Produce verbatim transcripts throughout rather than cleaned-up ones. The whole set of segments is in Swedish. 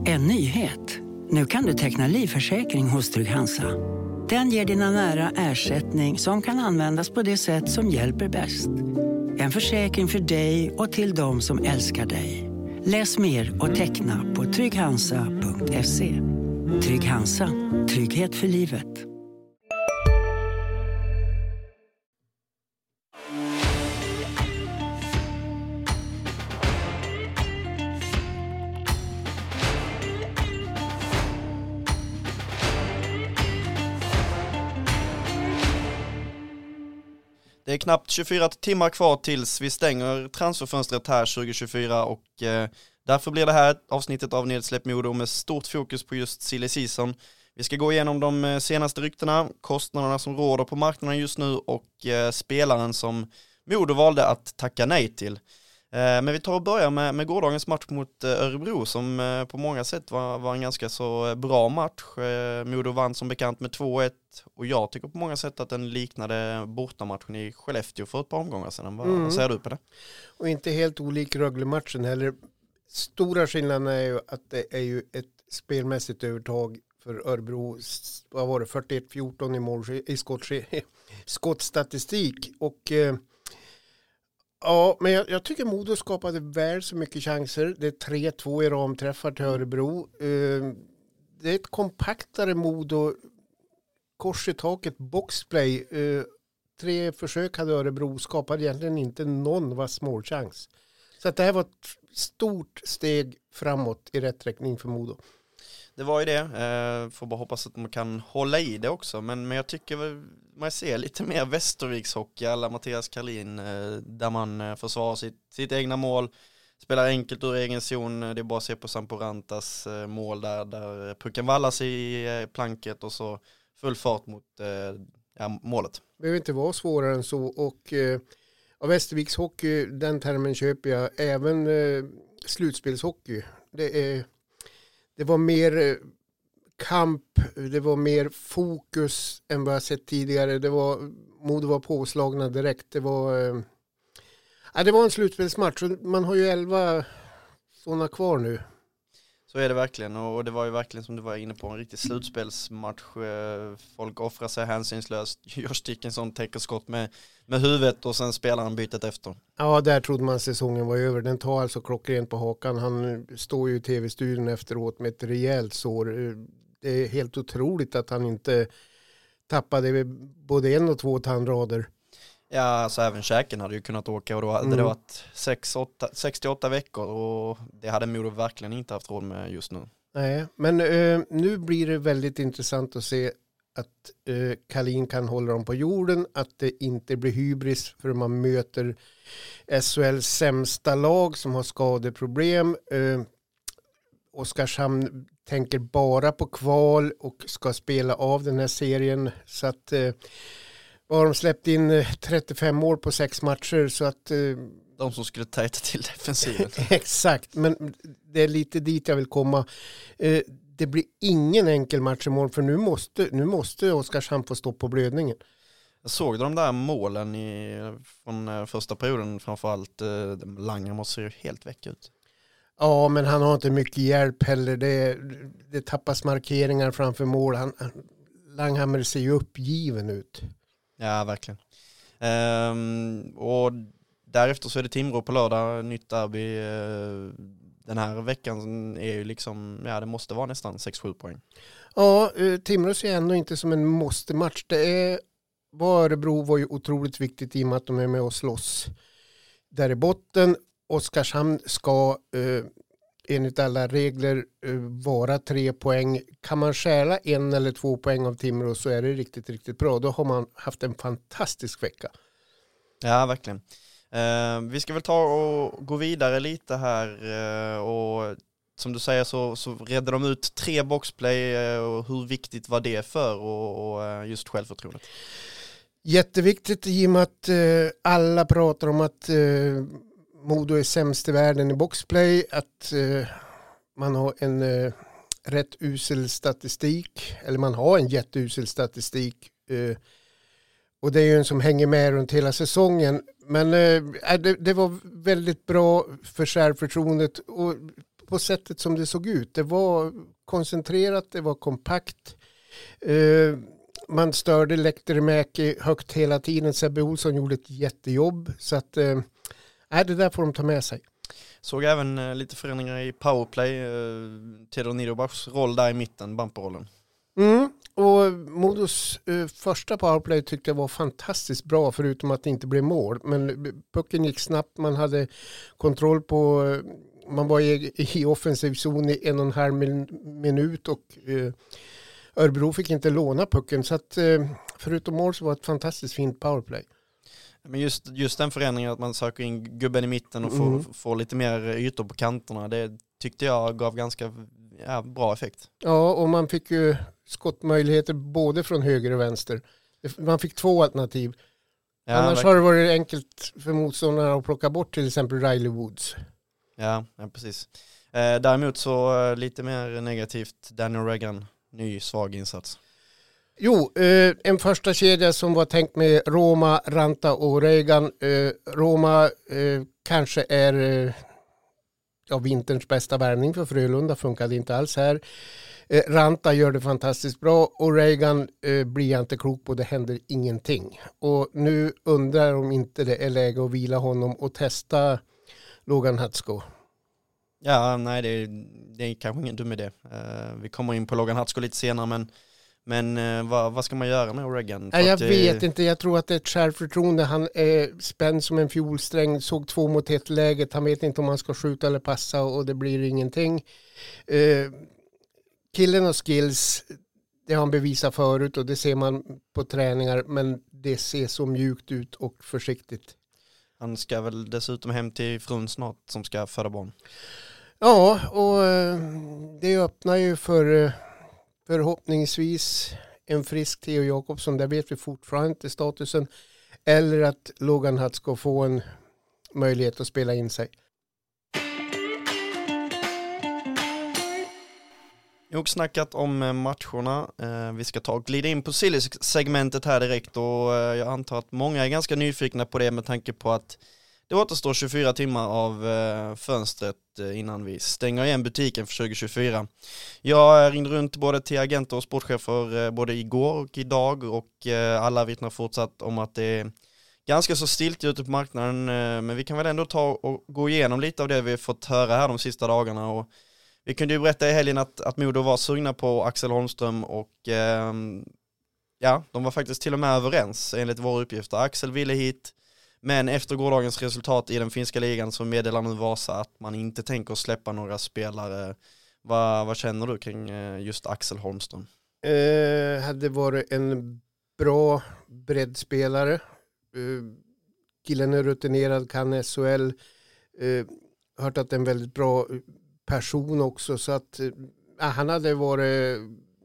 En nyhet. Nu kan du teckna livförsäkring hos Trygg-Hansa. Den ger dina nära ersättning som kan användas på det sätt som hjälper bäst. En försäkring för dig och till de som älskar dig. Läs mer och teckna på trygghansa punkt se. Trygg-Hansa. Trygghet för livet. Det är knappt tjugofyra timmar kvar tills vi stänger transferfönstret här tjugo tjugofyra och eh, därför blir det här avsnittet av Nedsläpp Modo med stort fokus på just silly season. Vi ska gå igenom de senaste ryktena, kostnaderna som råder på marknaden just nu och eh, spelaren som Modo valde att tacka nej till. Eh, men vi tar och börjar med, med gårdagens match mot eh, Örebro som eh, på många sätt var, var en ganska så bra match. Eh, Modo vann som bekant med två ett och jag tycker på många sätt att den liknade bortamatchen i Skellefteå för ett par omgångar sedan. Vad, mm. vad säger du på det? Och inte helt olik Rögle-matchen heller. Stora skillnaden är ju att det är ju ett spelmässigt övertag för Örebro. Vad var det? fyrtioett fjorton i, mål, i skott, skottstatistik och eh, ja, men jag, jag tycker Modo skapade väl så mycket chanser. Det är tre två i ramträffar till Örebro. Uh, det är ett kompaktare Modo. Kors i taket, boxplay. Uh, tre försök hade Örebro. Skapade egentligen inte någon vass målchans. Så att det här var ett stort steg framåt i rätt riktning för Modo. Det var ju det. Eh, får bara hoppas att man kan hålla i det också. Men, men jag tycker man ser lite mer Västerviks hockey alla Mattias Karlin eh, där man eh, försvarar sitt, sitt egna mål. Spelar enkelt ur egen zon. Det är bara att se på Samporantas eh, mål där, där pucken vallas i eh, planket och så full fart mot eh, ja, målet. Det behöver inte vara svårare än så. Och eh, av Västerviks hockey, den termen köper jag. Även eh, slutspelshockey. Det är Det var mer kamp, det var mer fokus än vad jag sett tidigare. Det var, Modo var påslagna direkt. Det var, äh, det var en slutspelsmatch. Man har ju elva sådana kvar nu. Så är det verkligen och det var ju verkligen som du var inne på en riktig slutspelsmatch. Folk offrar sig hänsynslöst. Josh Dickinson täcker skott med, med huvudet och sen spelar han bytet efter. Ja, där trodde man säsongen var över. Den tar alltså klockrent på hakan. Han står ju i tv-studion efteråt med ett rejält sår. Det är helt otroligt att han inte tappade både en och två tandrader. Ja, alltså även käken hade ju kunnat åka och då hade mm. det varit sex till åtta veckor och det hade Modo verkligen inte haft råd med just nu. Nej, men eh, nu blir det väldigt intressant att se att eh, Karlin kan hålla dem på jorden, att det inte blir hybris för man möter S H L:s sämsta lag som har skadeproblem. Eh, Oskarshamn tänker bara på kval och ska spela av den här serien så att eh, har de släppt in trettiofem mål på sex matcher så att eh, de som skulle tajta till defensiven. Exakt, men det är lite dit jag vill komma. Eh, det blir ingen enkel match i mål för nu måste, nu måste Oskarshamn få stå på blödningen. Jag såg de där målen i, från första perioden framförallt. Eh, Langer måste ju helt väck ut. Ja, men han har inte mycket hjälp heller. Det, det tappas markeringar framför mål. Han, Langhammer ser ju uppgiven ut. Ja, verkligen. Ehm, och därefter så är det Timrå på lördag, nytt derby. Den här veckan är ju liksom, ja det måste vara nästan sex sju poäng. Ja, Timrå ser ändå inte som en måste-match. Det är, Örebro var ju otroligt viktigt i och med att de är med och slåss där i botten. Oskarshamn ska eh, enligt alla regler eh, vara tre poäng. Kan man stjäla en eller två poäng av Timrå så är det riktigt, riktigt bra. Då har man haft en fantastisk vecka. Ja, verkligen. Eh, vi ska väl ta och gå vidare lite här eh, och som du säger så, så redde de ut tre boxplay eh, och hur viktigt var det för och, och just självförtroendet? Jätteviktigt i och med att eh, alla pratar om att eh, Modo är sämst i världen i boxplay, att eh, man har en eh, rätt usel statistik, eller man har en jätteusel statistik eh, och det är ju en som hänger med runt hela säsongen, men eh, det, det var väldigt bra för självförtroendet och på sättet som det såg ut. Det var koncentrerat, det var kompakt. Uh, man störde Lehterimäki högt hela tiden. Sebbe Olsson gjorde ett jättejobb. Så att, uh, det där får de ta med sig. Såg även uh, lite förändringar i powerplay. Uh, Theodor Niederbachs roll där i mitten, bumperrollen. Mm. Och Modos uh, första powerplay tyckte jag var fantastiskt bra, förutom att det inte blev mål. Men pucken gick snabbt, man hade kontroll på, uh, man var i, i offensiv zon i en och en halv min, minut och uh, Örebro fick inte låna pucken. Så att uh, förutom mål så var det ett fantastiskt fint powerplay. Men just, just den förändringen att man söker in gubben i mitten och får, mm. får lite mer ytor på kanterna, det tyckte jag gav ganska ja, bra effekt. Ja, och man fick ju skottmöjligheter både från höger och vänster. Man fick två alternativ. Ja, annars har det varit enkelt för motståndarna att plocka bort till exempel Riley Woods. Ja, ja precis. Eh, däremot så eh, lite mer negativt Daniel Reagan, ny svag insats. Jo, eh, en första kedja som var tänkt med Roma, Ranta och Reagan. Eh, Roma eh, kanske är eh, ja, vinterns bästa värvning för Frölunda, funkade inte alls här. Eh, Ranta gör det fantastiskt bra och Reagan eh, blir jag inte klok på, det händer ingenting. Och nu undrar om inte det är läge att vila honom och testa Logan Hatsko. Ja, nej det är, det är kanske ingen dum idé. Uh, vi kommer in på Logan Hatsko lite senare, men Men uh, vad, vad ska man göra med Reagan? Ja, jag vet det... inte, jag tror att det är ett självförtroende. Han är spänd som en fiolsträng, såg två mot ett läget. Han vet inte om han ska skjuta eller passa och det blir ingenting. Uh, killen har skills, det har han bevisat förut och det ser man på träningar, men det ser så mjukt ut och försiktigt. Han ska väl dessutom hem till frun snart som ska föda barn. Ja, och uh, det öppnar ju för... Uh, förhoppningsvis en frisk Theo Jakobsson, där vet vi fortfarande inte statusen, eller att Logan Hatt ska få en möjlighet att spela in sig. Nog snackat om matcherna. Vi ska ta och glida in på Silly-segmentet här direkt, och jag antar att många är ganska nyfikna på det med tanke på att det återstår tjugofyra timmar av fönstret innan vi stänger igen butiken för tjugo tjugofyra. Jag ringde runt både till agenter och sportchefer både igår och idag, och alla vittnar fortsatt om att det är ganska så stilt ute på marknaden. Men vi kan väl ändå ta och gå igenom lite av det vi fått höra här de sista dagarna. Och vi kunde ju berätta i helgen att, att Modo var sugna på Axel Holmström, och eh, ja, de var faktiskt till och med överens enligt våra uppgifter. Axel ville hit. Men efter gårdagens resultat i den finska ligan så meddelar nu Vasa att man inte tänker släppa några spelare. Vad, vad känner du kring just Axel Holmström? Eh, hade varit en bra breddspelare. Eh, killen är rutinerad, kan S H L. Eh, hört att det är en väldigt bra person också. Så att eh, han hade varit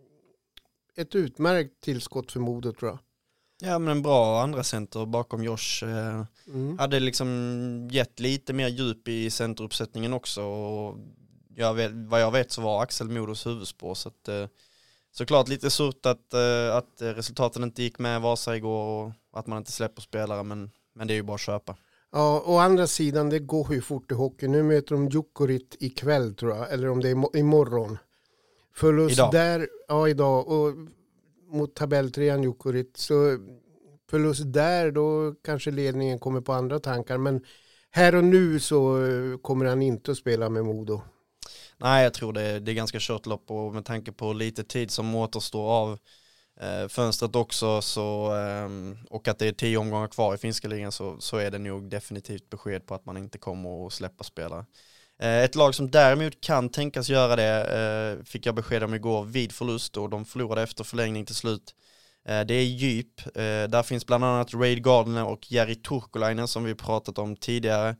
ett utmärkt tillskott för Modo, tror jag. Ja, men en bra andra center bakom Josh. Eh, mm. Hade liksom gett lite mer djup i centeruppsättningen också. Och jag vet, vad jag vet så var Axel Modos huvudspår. Så att, eh, såklart lite surt att, eh, att resultaten inte gick med Vasa igår och att man inte släpper spelare. Men, men det är ju bara att köpa. Ja, å andra sidan, det går ju fort i hockey. Nu möter de Djukurit ikväll, tror jag. Eller om det är imorgon. Förlust idag. Där, ja idag. Och mot tabelltrean Djukurit, så förlust där, då kanske ledningen kommer på andra tankar, men här och nu så kommer han inte att spela med Modo. Nej, jag tror det, det är ganska kört lopp, och med tanke på lite tid som återstår av eh, fönstret också, så, eh, och att det är tio omgångar kvar i finska ligan, så, så är det nog definitivt besked på att man inte kommer att släppa spelare. Ett lag som däremot kan tänkas göra det fick jag besked om igår vid förlust, och de förlorade efter förlängning till slut. Det är djup. Där finns bland annat Reid Gardner och Jari Turkulainen som vi pratat om tidigare.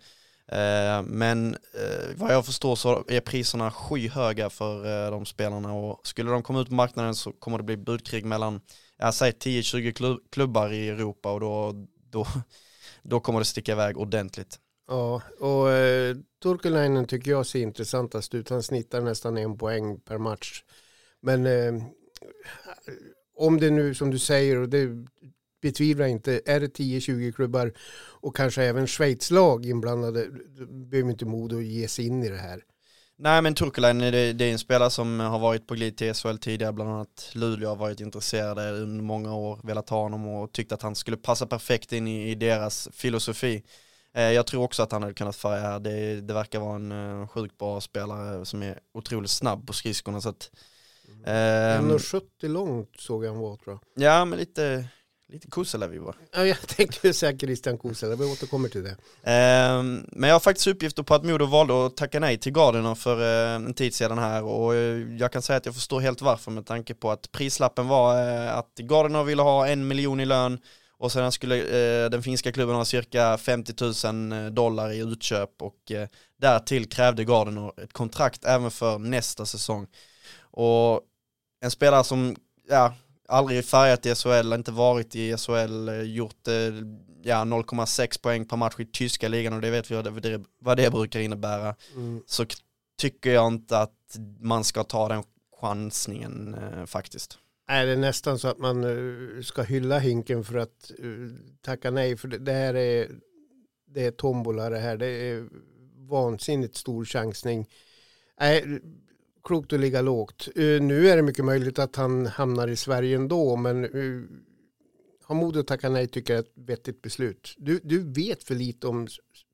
Men vad jag förstår så är priserna skyhöga för de spelarna, och skulle de komma ut på marknaden så kommer det bli budkrig mellan, jag säger tio till tjugo klubbar i Europa, och då, då, då kommer det sticka iväg ordentligt. Ja, och eh, Turkulainen tycker jag ser intressantast ut. Han snittar nästan en poäng per match. Men eh, om det nu, som du säger, och det betvivlar inte, är det tio till tjugo klubbar och kanske även Schweizlag inblandade, då behöver inte Modo ge sig in i det här. Nej, men Turkulainen, det, det är en spelare som har varit på glid till S H L tidigare, bland annat Luleå har varit intresserade under många år, velat ha honom och tyckt att han skulle passa perfekt in i, i deras filosofi. Eh, jag tror också att han hade kunnat färga här. Det, det verkar vara en uh, sjukt bra spelare som är otroligt snabb på skridskorna. Så att, eh, en komma sjuttio långt såg han var, tror jag. Ja, men lite... Lite Kuusela var. Ja, jag tänker säga Christian Kuusela, vi återkommer till det. Eh, men jag har faktiskt uppgifter på att Modo valde att tacka nej till Gardiner för eh, en tid sedan här. Och eh, jag kan säga att jag förstår helt varför, med tanke på att prislappen var eh, att Gardiner ville ha en miljon i lön. Och sedan skulle eh, den finska klubben ha cirka femtio tusen dollar i utköp. Och eh, därtill krävde Gardiner ett kontrakt även för nästa säsong. Och en spelare som... ja. aldrig färgat i S H L, inte varit i S H L, gjort ja, noll komma sex poäng per match i tyska ligan, och det vet vi vad det, vad det brukar innebära. Mm. Så tycker jag inte att man ska ta den chansningen eh, faktiskt. Är det nästan så att man uh, ska hylla Hinken för att uh, tacka nej, för det, det här är det är tombola det här, det är vansinnigt stor chansning. Nej, klokt att ligga lågt. Uh, nu är det mycket möjligt att han hamnar i Sverige ändå, men uh, har mod att tacka nej tycker jag är ett vettigt beslut. Du, du vet för lite om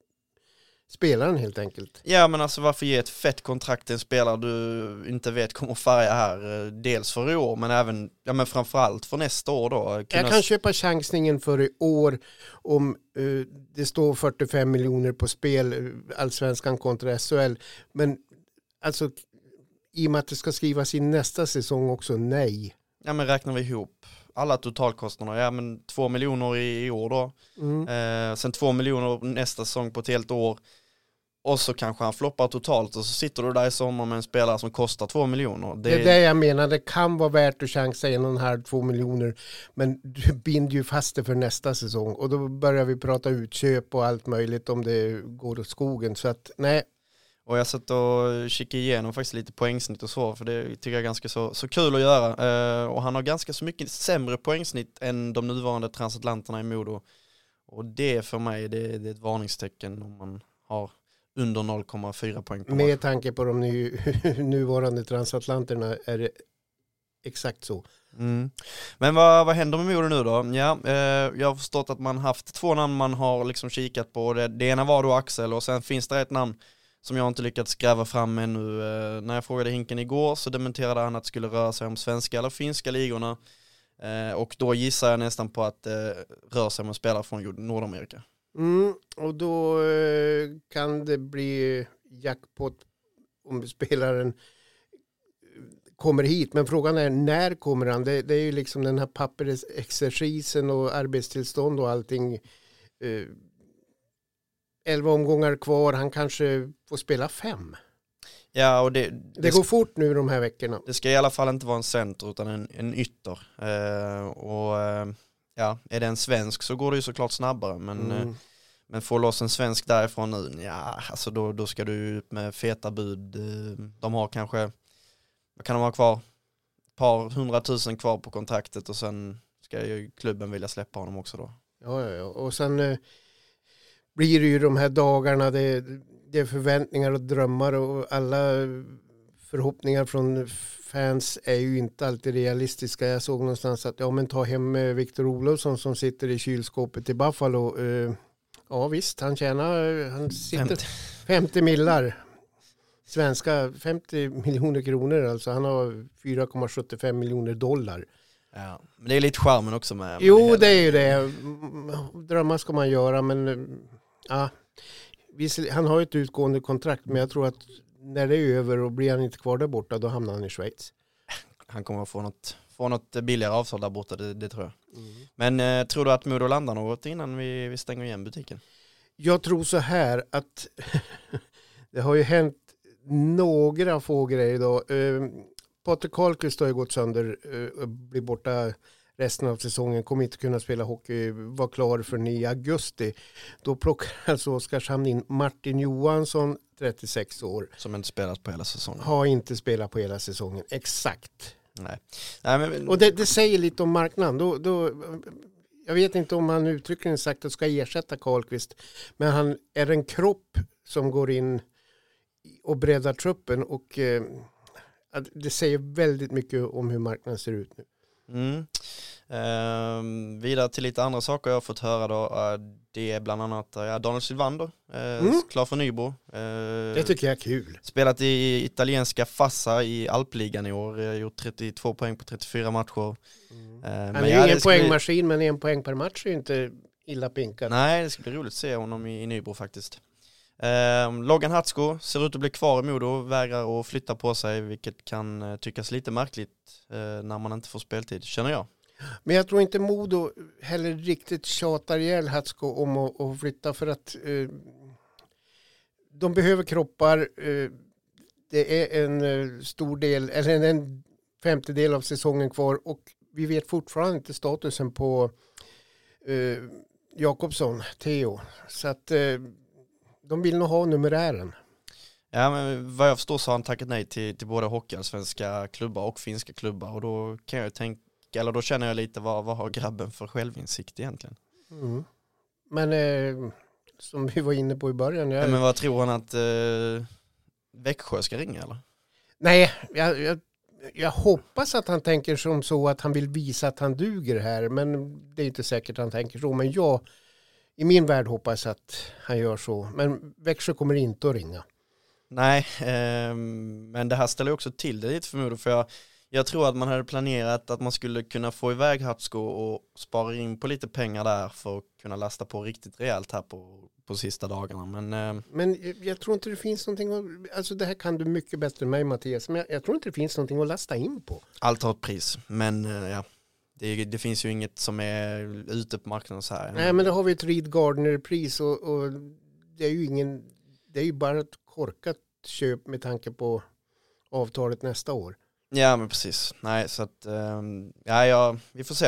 spelaren helt enkelt. Ja, men alltså varför ge ett fett kontrakt till en spelare du inte vet kommer färga här, dels för i år men även, ja men framförallt för nästa år då. Kunna... Jag kan köpa chansningen för i år om uh, det står fyrtiofem miljoner på spel, allsvenskan kontra S H L, men alltså i och med att det ska skrivas in nästa säsong också, nej. Ja, men räknar vi ihop alla totalkostnader, ja men två miljoner i, i år då. Mm. Eh, sen två miljoner nästa säsong på ett helt år. Och så kanske han floppar totalt och så sitter du där i sommar med en spelare som kostar två miljoner. Det, det är det jag menar, det kan vara värt att chansa en och en halv, två miljoner. Men du binder ju fast det för nästa säsong. Och då börjar vi prata utköp och allt möjligt om det går åt skogen. Så att nej. Och jag satt och kikade igenom faktiskt lite poängsnitt och så, för det tycker jag är ganska så, så kul att göra. Uh, och han har ganska så mycket sämre poängsnitt än de nuvarande transatlanterna i Modo. Och det för mig, det, det är ett varningstecken om man har under noll komma fyra poäng på match. Med tanke på de ny, nuvarande transatlanterna är det exakt så. Mm. Men vad, vad händer med Modo nu då? Ja, eh, jag har förstått att man haft två namn man har liksom kikat på. Det, det ena var då Axel, och sen finns det ett namn som jag inte lyckats gräva fram ännu. Eh, när jag frågade Hinken igår så dementerade han att det skulle röra sig om svenska eller finska ligorna. Eh, och då gissar jag nästan på att det eh, rör sig om en spelare från Nordamerika. Mm, och då eh, kan det bli jackpot om spelaren kommer hit. Men frågan är, när kommer han? Det, det är ju liksom den här pappersexercisen och arbetstillstånd och allting. Eh, elva omgångar kvar, han kanske får spela fem. Ja, och det, det, det går fort nu de här veckorna. Det ska i alla fall inte vara en center utan en, en ytter. Eh, och eh, ja, är det en svensk så går det ju såklart snabbare. Men, mm. eh, men få loss en svensk därifrån nu, ja, alltså då, då ska du upp med feta bud. De har kanske, vad kan de ha kvar? Ett par hundratusen kvar på kontraktet och sen ska ju klubben vilja släppa honom också då. Ja, ja, ja. Och sen eh, blir det ju de här dagarna, det, det är förväntningar och drömmar och alla förhoppningar från fans är ju inte alltid realistiska. Jag såg någonstans att ja, men ta hem Victor Olofsson som sitter i kylskåpet i Buffalo. Uh, ja visst, han tjänar, han sitter femtio, femtio millar. Svenska femtio miljoner kronor, alltså han har fyra komma sjuttiofem miljoner dollar. Ja, men det är lite charmen också med. med jo, det, det är ju det. Drömmar ska man göra, men ja, han har ju ett utgående kontrakt, men jag tror att när det är över och blir han inte kvar där borta, då hamnar han i Schweiz. Han kommer att få något, få något billigare avtal där borta, det, det tror jag. Mm. Men eh, tror du att Modo landar något innan vi, vi stänger igen butiken? Jag tror så här att det har ju hänt några få grejer idag. Uh, Patrik Karlqvist har ju gått sönder och uh, blir borta resten av säsongen, kommer inte kunna spela hockey, var klar för i augusti. Då plockar alltså Oskarshamn in Martin Johansson, trettiosex år. Som inte spelat på hela säsongen. Har inte spelat på hela säsongen, exakt. Nej. Nej men... Och det, det säger lite om marknaden. Då, då, jag vet inte om han uttryckligen sagt att ska ersätta Karlqvist, men han är en kropp som går in och breddar truppen och eh, det säger väldigt mycket om hur marknaden ser ut nu. Mm. Eh, vidare till lite andra saker jag har fått höra då. Eh, det är bland annat ja, Daniel Sylvander, eh, mm. klar för Nybro. Eh, det tycker jag är kul. Spelat i italienska Fassa i Alpligan i år. Eh, gjort trettiotvå poäng på trettiofyra matcher. Mm. Eh, Han men är ju ja, ingen poängmaskin bli... men en poäng per match är ju inte illa pinkad. Nej, det ska bli roligt att se honom i, i Nybro faktiskt. Eh, Logan Hatsko ser ut att bli kvar i Modo, vägrar att flytta på sig, vilket kan eh, tyckas lite märkligt eh, när man inte får speltid, känner jag. Men jag tror inte Modo heller riktigt tjatar ihjäl Hatsko om att, att flytta för att eh, de behöver kroppar. Eh, det är en eh, stor del, eller en femtedel av säsongen kvar och vi vet fortfarande inte statusen på eh, Jakobsson, Theo. Så att eh, de vill nog ha numerären. Ja, men vad jag förstår så har han tackat nej till, till både hockeyallsvenska klubbar och finska klubbar och då kan jag tänka, eller då känner jag lite vad, vad har grabben för självinsikt egentligen. Mm. Men eh, som vi var inne på i början. Jag... Ja, men vad tror han att eh, Växjö ska ringa eller? Nej, jag, jag, jag hoppas att han tänker som så att han vill visa att han duger här, men det är inte säkert att han tänker så, men jag i min värld hoppas att han gör så. Men Växjö kommer inte att ringa. Nej, eh, men det här ställer också till det lite förmodligen. För jag, jag tror att man hade planerat att man skulle kunna få iväg Hatsko och spara in på lite pengar där för att kunna lasta på riktigt rejält här på, på sista dagarna. Men, eh, men jag tror inte det finns någonting att, alltså det här kan du mycket bättre än mig Mattias, men jag, jag tror inte det finns någonting att lasta in på. Allt har ett pris, men eh, ja. Det, det finns ju inget som är ute på marknaden så här. Nej, men då har vi ett Reed Gardner-pris och, och det är ju ingen, det är ju bara ett korkat köp med tanke på avtalet nästa år. Ja, men precis. Nej, så att um, ja, ja, vi får se.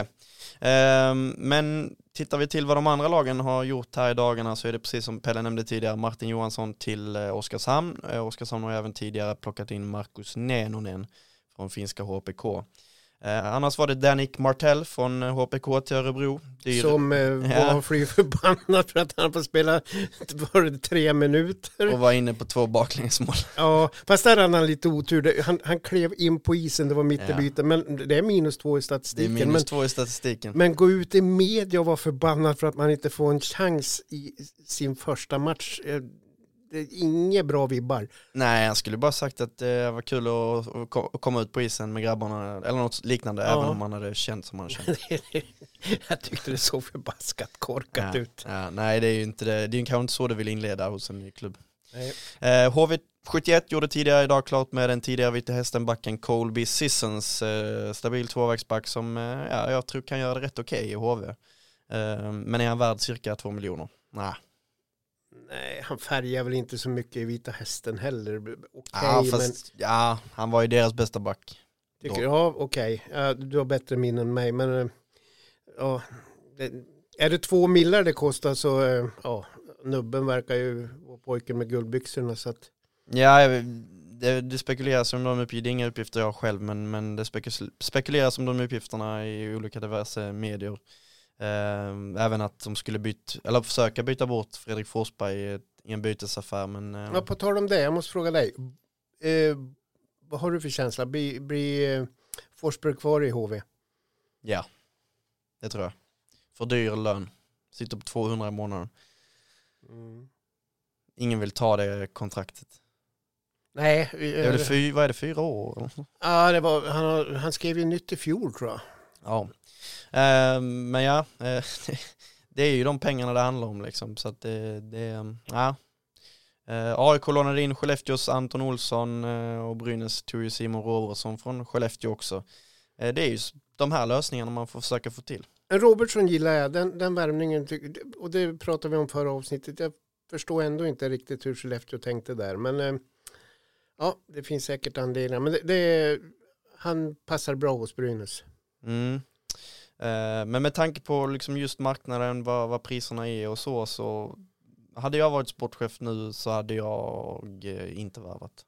Um, men tittar vi till vad de andra lagen har gjort här i dagarna så är det precis som Pelle nämnde tidigare, Martin Johansson till uh, Oskarshamn. Uh, Oskarshamn har även tidigare plockat in Markus Nenonen från finska H P K. Eh, annars var det Danik Martell från H P K till Örebro. Dyr. Som eh, var ja. fly förbannad för att han får spela var det tre minuter. Och var inne på två baklängsmål. Ja, fast där hade han lite otur. Han, han klev in på isen, det var mittebyte. Ja. Men det är minus två i statistiken. Det är minus men, två i statistiken. Men gå ut i media och vara förbannad för att man inte får en chans i sin första match. Det är inga bra vibbar. Nej, jag skulle bara sagt att det var kul att, att komma ut på isen med grabbarna eller något liknande, ja. Även om man hade känt som man hade känt. Jag tyckte det så förbaskat korkat ja, ut. Ja, nej, det är ju inte det. Det är kanske inte så det vill inleda hos en ny klubb. Eh, H V sjuttioett gjorde tidigare idag klart med den tidigare Vita Hästenbacken Colby Sissons, eh, stabil tvåvägsback som eh, ja, jag tror kan göra det rätt okej okay i H V. Eh, men är han värd cirka två miljoner? Nej. Nej, han färgar väl inte så mycket i Vita Hästen heller. Okay, ja, fast, men... ja, han var ju deras bästa back. Tycker, ja, okej. Okay. Ja, du har bättre minne än mig. Men ja, det, är det två millar det kostar så ja, nubben verkar ju vara pojken med guldbyxorna. Så att... Ja, det, det spekuleras om de uppgifter, det är inga uppgifter jag själv, men, men det spekuleras om de uppgifterna i olika diverse medier. Uh, även att de skulle byta, eller försöka byta bort Fredrik Forsberg i, i en bytesaffär. Men, uh... ja, på tal om det, jag måste fråga dig. Uh, vad har du för känsla? Blir bli, uh, Forsberg kvar i H V? Ja, det tror jag. För dyr lön. Sitter på tvåhundra i månaden. Mm. Ingen vill ta det kontraktet. Nej. Uh, är det fy, vad är det, fyra år? Ja, det var, han, han skrev ju nytt i fjol tror jag. Ja. Uh, men ja, uh, det är ju de pengarna det handlar om liksom, så att det, det um, ja. Uh, A I K lånade in Skellefteås Anton Olsson uh, och Brynäs tog ju Simon Robertsson från Skellefteå också. Uh, det är ju de här lösningarna man får försöka få till. Robertsson gillar jag, den, den värvningen, och det pratade vi om förra avsnittet. Jag förstår ändå inte riktigt hur Skellefteå tänkte där, men uh, ja, det finns säkert anledningar. Men det, det, han passar bra hos Brynäs. Mm. Men med tanke på liksom just marknaden, vad, vad priserna är och så, så hade jag varit sportchef nu så hade jag inte värvat.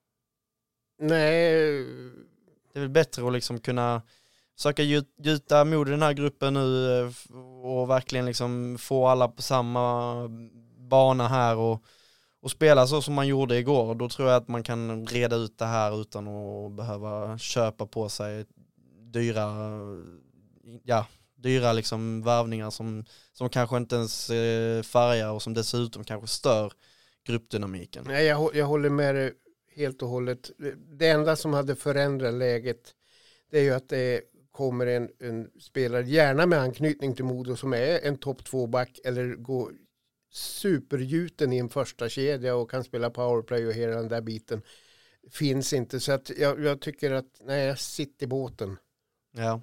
Nej. Det är väl bättre att liksom kunna försöka gjuta mod i den här gruppen nu och verkligen liksom få alla på samma bana här och, och spela så som man gjorde igår, då tror jag att man kan reda ut det här utan att behöva köpa på sig dyra, ja, dyra liksom värvningar som, som kanske inte ens eh, färgar och som dessutom kanske stör gruppdynamiken. Nej, jag, jag håller med dig helt och hållet. Det enda som hade förändrat läget, det är ju att det kommer en, en spelare, gärna med anknytning till Modo, som är en topp två back eller går supergjuten i en första kedja och kan spela powerplay och hela den där biten. Finns inte, så att jag, jag tycker att nej, jag sitter i båten. Ja.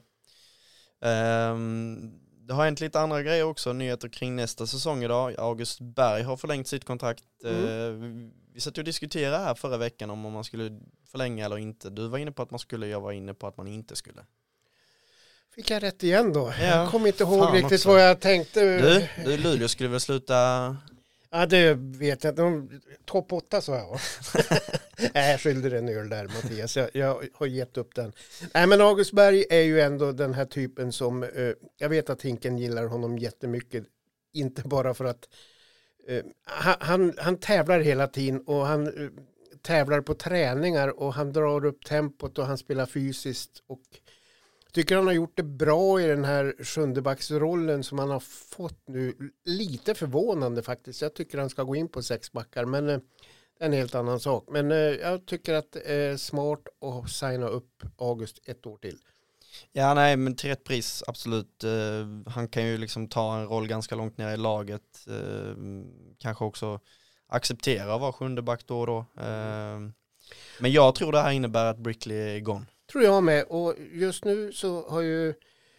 Um, det har hänt lite andra grejer också, nyheter kring nästa säsong idag. August Berg har förlängt sitt kontrakt. Mm. Uh, vi satt ju och diskuterade här förra veckan om, om man skulle förlänga eller inte. Du var inne på att man skulle, jag var inne på att man inte skulle. Fick jag rätt igen då? Ja. Jag kommer inte ihåg Fan riktigt också. vad jag tänkte. Du, du Luleå skulle väl sluta... Ja, det vet jag. De, topp åtta så jag. Nej, jag skyllde en öl där, Mattias. Jag, jag har gett upp den. Nej, men August Berg är ju ändå den här typen som... Eh, jag vet att Hinken gillar honom jättemycket. Inte bara för att... Eh, han, han tävlar hela tiden och han eh, tävlar på träningar och han drar upp tempot och han spelar fysiskt och... Tycker han har gjort det bra i den här sjundebacksrollen som han har fått nu. Lite förvånande faktiskt. Jag tycker han ska gå in på sex backar, men eh, det är en helt annan sak. Men eh, jag tycker att det är smart att signa upp August ett år till. Ja, nej, men till rätt pris, absolut. Uh, han kan ju liksom ta en roll ganska långt ner i laget. Uh, kanske också acceptera att vara sjunde back då och då. Uh, men jag tror det här innebär att Brickley är gone. Tror jag med. Och just nu så har ju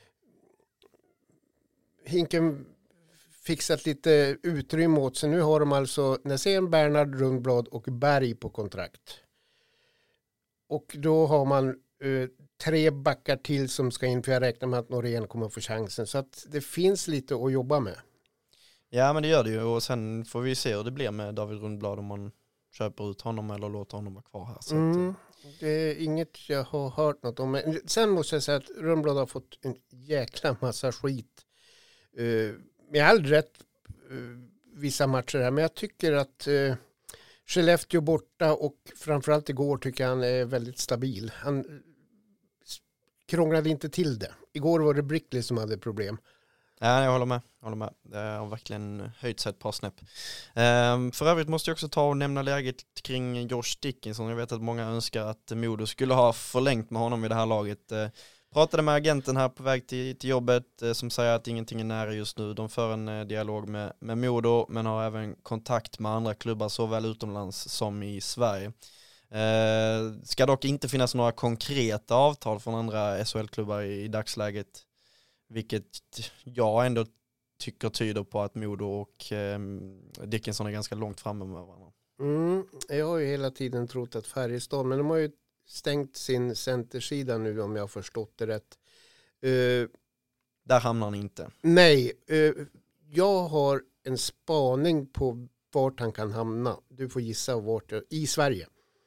Hinken fixat lite utrymme åt sig. Nu har de alltså Näsén, Bernhard, Rundblad och Berg på kontrakt. Och då har man eh, tre backar till som ska in, för jag räknar med att Norén kommer att få chansen. Så att det finns lite att jobba med. Ja, men det gör det ju. Och sen får vi se hur det blir med David Rundblad, om man köper ut honom eller låter honom vara kvar här. Så mm. att, Det är inget jag har hört något om. Men sen måste jag säga att Rundblad har fått en jäkla massa skit. Uh, med all rätt uh, vissa matcher här. Men jag tycker att uh, Skellefteå borta och framförallt igår tycker jag han är väldigt stabil. Han uh, krånglade inte till det. Igår var det Brickley som hade problem. Ja, jag håller med. Jag håller med. Det har verkligen höjt sig ett par snäpp. Um, för övrigt måste jag också ta och nämna läget kring Josh Dickinson. Jag vet att många önskar att Modo skulle ha förlängt med honom i det här laget. Uh, pratade med agenten här på väg till, till jobbet uh, som säger att ingenting är nära just nu. De för en uh, dialog med, med Modo, men har även kontakt med andra klubbar såväl utomlands som i Sverige. Uh, ska dock inte finnas några konkreta avtal från andra S H L-klubbar i, i dagsläget. Vilket jag ändå tycker tyder på att Modo och eh, Dickinson är ganska långt framme med varandra. Mm, jag har ju hela tiden trott att Färjestad, men de har ju stängt sin centersida nu om jag har förstått det rätt. Uh, Där hamnar ni inte. Nej, uh, jag har en spaning på vart han kan hamna. Du får gissa vart, i Sverige.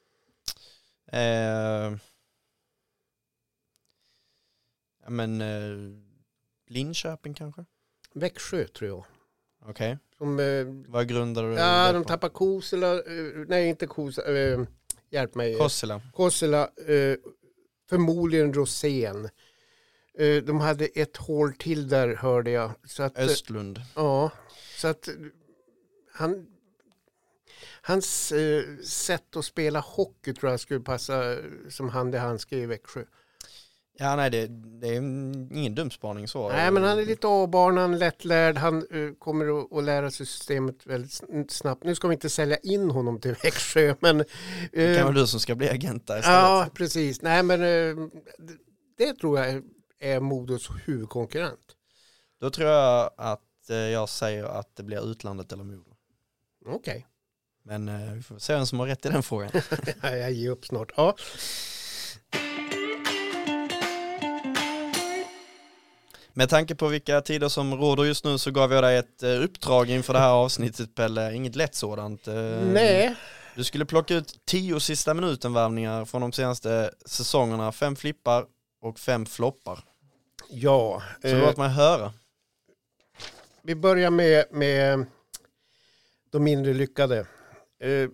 Eh, ja, men... Eh, Linköping kanske? Växjö tror jag. Okej. Okay. Eh, Vad grundar du? Ja, de tappar Kosela. Eh, nej, inte Kosela. Eh, hjälp mig. Kossela. Kossela. Eh, förmodligen Rosén. Eh, de hade ett hål till där, hörde jag. Så att, Östlund. Eh, ja, så att han... Hans eh, sätt att spela hockey tror jag skulle passa som hand i handske i Växjö. Ja, nej, det, det är ingen dum spaning så. Nej, men han är lite avbarn, han är lättlärd, han uh, kommer att, att lära sig systemet väldigt snabbt. Nu ska vi inte sälja in honom till Växjö, men... Uh, det kan vara du som ska bli agent där istället. Ja, precis. Nej, men uh, det, det tror jag är Modos huvudkonkurrent. Då tror jag att uh, jag säger att det blir utlandet eller Modo. Okej. Okay. Men uh, vi får se vem som har rätt i den frågan. Jag ger upp snart. Ja. Med tanke på vilka tider som råder just nu så gav jag dig ett uppdrag inför det här avsnittet, Pelle. Inget lätt sådant. Nej. Du skulle plocka ut tio sista minuten-värvningar från de senaste säsongerna. Fem flippar och fem floppar. Ja. Så eh, låt mig höra. Vi börjar med, med de mindre lyckade. Eh,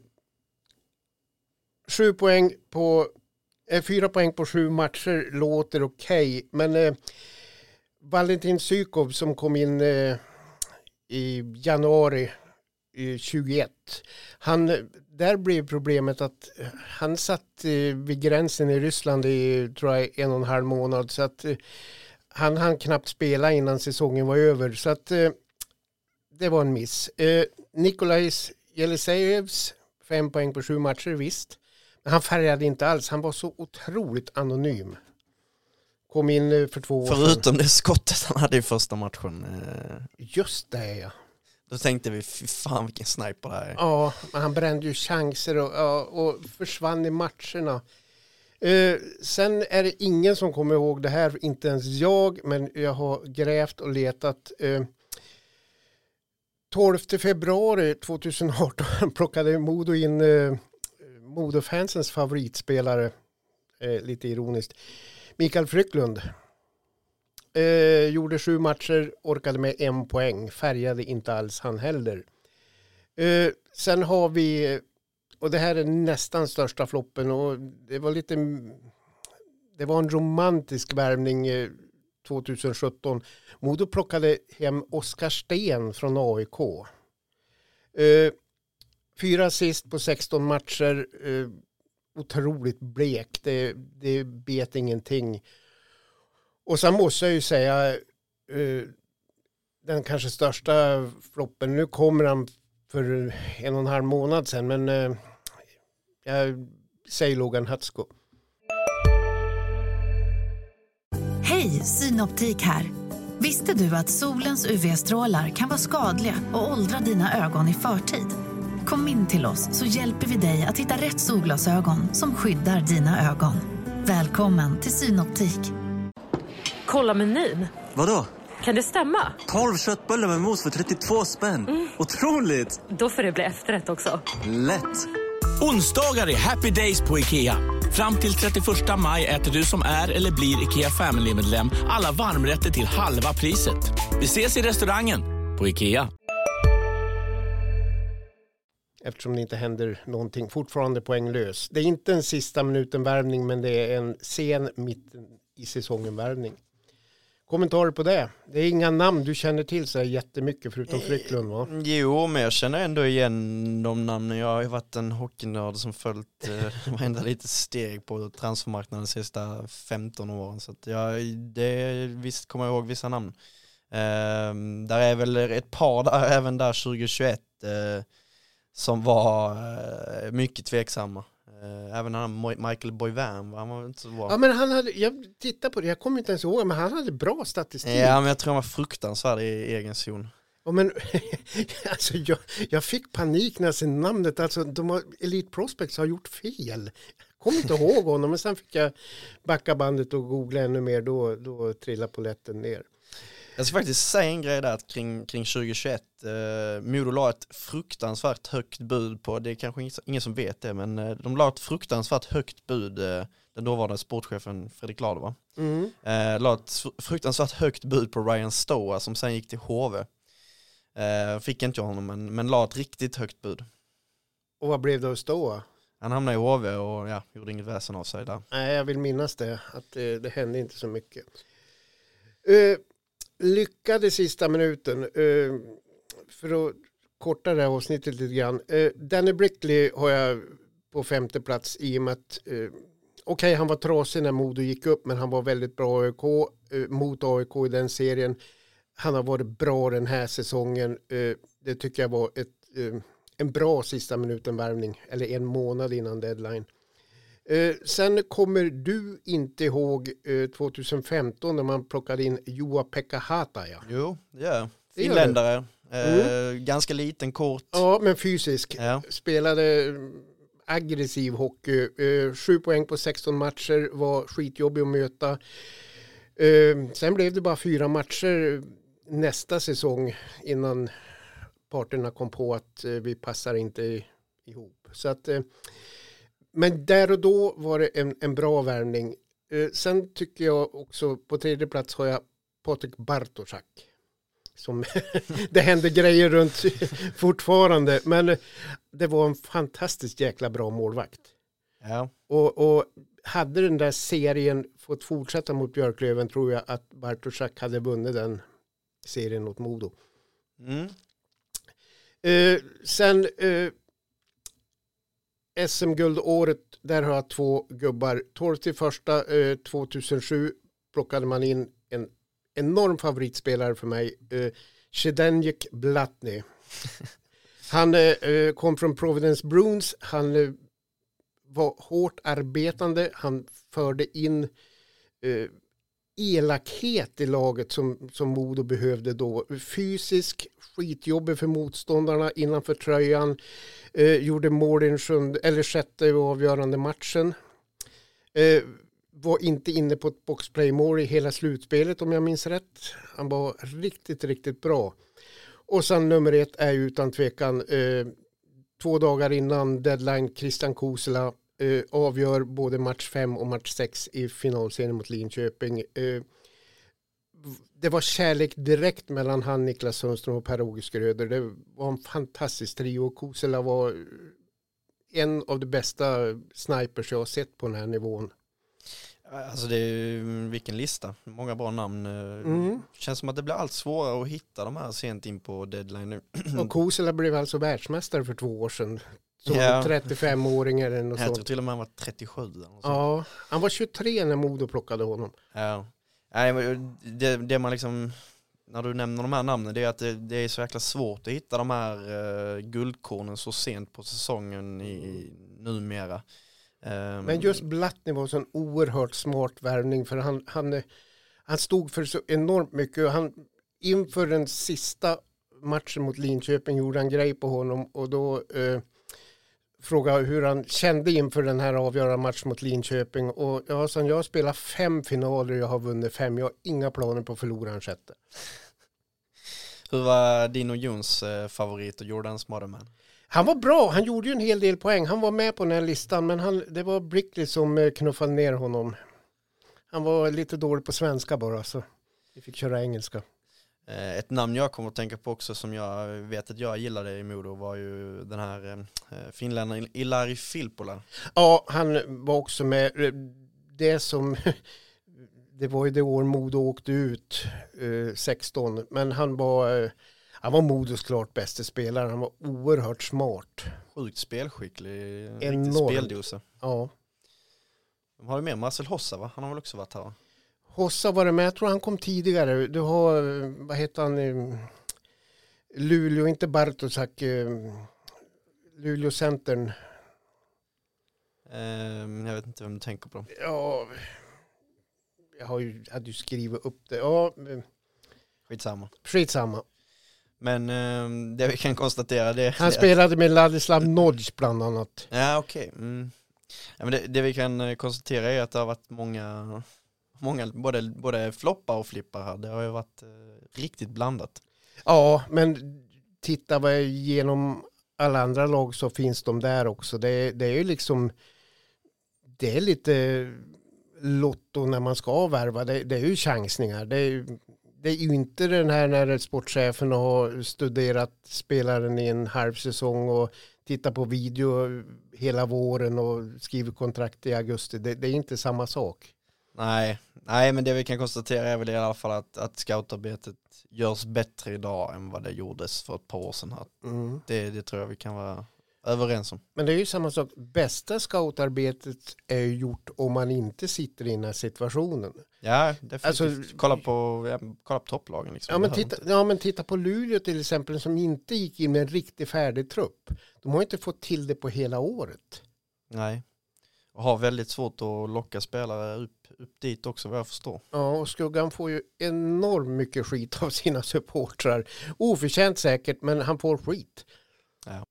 sju poäng på, eh, fyra poäng på sju matcher låter okej. Okay, men eh, Valentin Sykov som kom in eh, i januari tjugoett. Han, där blev problemet att han satt vid gränsen i Ryssland i tror jag, en och en halv månad. Så att han hann knappt spela innan säsongen var över. Så att det var en miss. Nikolajs Jelisejevs, fem poäng på sju matcher, visst. Men han färgade inte alls. Han var så otroligt anonym. Kom in för två år sedan. Förutom det skottet han hade i första matchen. Just det, ja. Då tänkte vi, fy fan vilken sniper det här är. Ja, men han brände ju chanser och, och försvann i matcherna. Eh, sen är det ingen som kommer ihåg det här, inte ens jag, men jag har grävt och letat. Eh, tolfte februari tjugoarton plockade Modo in eh, Modo-fansens favoritspelare, eh, lite ironiskt, Mikael Frycklund. Eh, gjorde sju matcher, orkade med en poäng, färgade inte alls han heller. Eh, sen har vi, och det här är nästan största floppen, och det var lite, det var en romantisk värvning eh, tjugosjutton. Modo plockade hem Oskar Sten från A I K. Eh, fyra assist på sexton matcher, eh, otroligt blek, det, det bet ingenting. Och sen måste jag ju säga uh, den kanske största floppen. Nu kommer han för en och en halv månad sedan. Men uh, jag säger Logan Hutsko. Hej, Synoptik här. Visste du att solens U V-strålar kan vara skadliga och åldra dina ögon i förtid? Kom in till oss så hjälper vi dig att hitta rätt solglasögon som skyddar dina ögon. Välkommen till Synoptik. Kolla menyn. Vadå? Kan det stämma? tolv köttbullar med mos för trettiotvå spänn. Mm. Otroligt! Då får det bli efterrätt också. Lätt! Onsdagar är happy days på IKEA. Fram till trettioförsta maj äter du som är eller blir IKEA Family-medlem alla varmrätter till halva priset. Vi ses i restaurangen på IKEA. Eftersom det inte händer någonting, fortfarande poänglös. Det är inte en sista minuten värvning, men det är en sen mitten i säsongen värvning. Kommentarer på det? Det är inga namn du känner till så jättemycket förutom Frycklund, va? Jo, men jag känner ändå igen de namnen. Jag har ju varit en hockeynörd som följt eh, varenda lite steg på transfermarknaden de sista femton åren. Så att jag, det, visst kommer jag ihåg vissa namn. Eh, där är väl ett par där, även där tjugohundratjugoett eh, som var eh, mycket tveksamma. Även han Michael Boivin, han var inte så bra. Ja, men han hade, jag tittar på det, jag kommer inte ens ihåg, men han hade bra statistik. Ja, men jag tror han var fruktansvärd i egen zon. Ja, men alltså jag, jag fick panik när jag ser namnet. Alltså de har, Elite Prospects har gjort fel. Jag kommer inte ihåg honom, men sen fick jag backa bandet och googla ännu mer, då, då trillade polletten ner. Jag ska faktiskt säga en grej där att kring, kring tjugohundratjugoett. Eh, Modo la ett fruktansvärt högt bud på, det är kanske ingen, ingen som vet det, men eh, de la ett fruktansvärt högt bud, eh, den dåvarande sportchefen Fredrik Lader, va? Mm. Eh, la ett fruktansvärt högt bud på Ryan Stoa som sen gick till H V. Eh, fick inte jag honom, men, men la ett riktigt högt bud. Och vad blev det att Stoa? Han hamnade i H V och ja, gjorde inget väsen av sig där. Nej, jag vill minnas det, att eh, det hände inte så mycket. Eh, lyckade sista minuten. Eh, för att korta det här avsnittet lite grann. Eh, Danny Brickley har jag på femte plats i och med att eh, okej, okay, han var trasig när Modo gick upp, men han var väldigt bra A I K, eh, mot A I K i den serien. Han har varit bra den här säsongen. Eh, det tycker jag var ett, eh, en bra sista minuten värvning, eller en månad innan deadline. Eh, sen kommer du inte ihåg eh, tjugohundrafemton när man plockade in Juha-Pekka Haataja. Jo, ja. Finländare. Eh, mm. Ganska liten, kort. Ja, men fysisk. Ja. Spelade aggressiv hockey. Eh, sju poäng på sexton matcher, var skitjobbig att möta. Eh, sen blev det bara fyra matcher nästa säsong innan parterna kom på att eh, vi passar inte ihop. Så att, eh, men där och då var det en, en bra värvning. Eh, sen tycker jag också på tredje plats har jag Patrik Bartoszak. som det händer grejer runt fortfarande. Men det var en fantastiskt jäkla bra målvakt. Ja. Och, och hade den där serien fått fortsätta mot Björklöven tror jag att Bartoszak hade vunnit den serien åt Modo. Mm. Eh, sen eh, S M-guldåret, där har jag två gubbar. tolfte första eh, tjugohundrasju plockade man in en enorm favoritspelare för mig. Eh, Zdeněk Blatny. Han eh, kom från Providence Bruins. Han eh, var hårt arbetande. Han förde in eh, elakhet i laget som, som Modo behövde då. Fysisk, skitjobbig för motståndarna innanför tröjan. Eh, gjorde mål i den sjunde, eller sjätte avgörande matchen. Eh, var inte inne på ett boxplay-mål i hela slutspelet om jag minns rätt. Han var riktigt, riktigt bra. Och sen nummer ett är utan tvekan eh, två dagar innan deadline Christian Kosela eh, avgör både match fem och match sex i finalserien mot Linköping. Eh, det var kärlek direkt mellan han, Niklas Sundström och Per-Åge Skröder. Det var en fantastisk trio. Kosela var en av de bästa snipers jag har sett på den här nivån. Alltså det är ju vilken lista. Många bra namn. Mm. Känns som att det blir allt svårare att hitta de här sent in på deadline nu. Och Kosela blev alltså världsmästare för två år sedan. Som ja. trettiofem-åring eller något Jag sånt. tror till och med han var trettiosju. Ja, han var tjugotre när Modo plockade honom. Ja. Nej, men det, det man liksom, när du nämner de här namnen, det är att det, det är så jäkla svårt att hitta de här uh, guldkornen så sent på säsongen i, i numera. Um, Men just Blatny var en sån oerhört smart värvning för han, han, han stod för så enormt mycket. Han, inför den sista matchen mot Linköping gjorde han grej på honom och då eh, frågade hur han kände inför den här avgörande matchen mot Linköping. Och ja, sen jag spelar fem finaler och jag har vunnit fem. Jag har inga planer på att förlora en sjätte. Hur var din och Jons eh, favorit och Jordan Smotherman? Han var bra, han gjorde ju en hel del poäng. Han var med på den här listan men han, det var Brickley som knuffade ner honom. Han var lite dålig på svenska bara så vi fick köra engelska. Ett namn jag kommer att tänka på också som jag vet att jag gillade i Modo var ju den här eh, finländaren Ilari Filppula. Ja, han var också med. Det som det var ju det år Modo åkte ut eh, sexton men han var eh, han var Modos klart bästa spelare. Han var oerhört smart. Sjukt spelskicklig. Enormt. Riktigt speldosa. Ja. De har ju med Marcel Hossa va? Han har väl också varit här va? Hossa var det med. Jag tror han kom tidigare. Du har, vad heter han? Luleå, inte Bartoszak. Luleå centern. Um, jag vet inte vem du tänker på. Ja, jag har ju, hade ju skrivit upp det. Ja, skitsamma. Skitsamma. Men um, det vi kan konstatera det... Han det spelade med Ladislav Nodj bland annat. Ja, okej. Okay. Mm. Ja, men det, det vi kan konstatera är att det har varit många, många både, både floppar och flippar här. Det har ju varit eh, riktigt blandat. Ja, men tittar vi genom alla andra lag så finns de där också. Det, det är ju liksom, det är lite lotto när man ska värva. Det, det är ju chansningar. Det är, det är ju inte den här när sportchefen har studerat spelaren i en halv säsong och tittar på video hela våren och skriver kontrakt i augusti. Det, det är inte samma sak. Nej, nej, men det vi kan konstatera är väl i alla fall att, att scoutarbetet görs bättre idag än vad det gjordes för ett par år sedan. Här. Mm. Det, det tror jag vi kan vara överens om. Men det är ju samma sak. Bästa scoutarbetet är ju gjort om man inte sitter i den här situationen. Ja, definitivt. Alltså, kolla, på, ja, kolla på topplagen. Liksom. Ja men, titta, ja, men titta på Luleå till exempel som inte gick in med en riktigt färdig trupp. De har inte fått till det på hela året. Nej. Och har väldigt svårt att locka spelare upp, upp dit också vad jag förstår. Ja, och Skuggan får ju enormt mycket skit av sina supportrar. Oförtjänt säkert, men han får skit. Ja.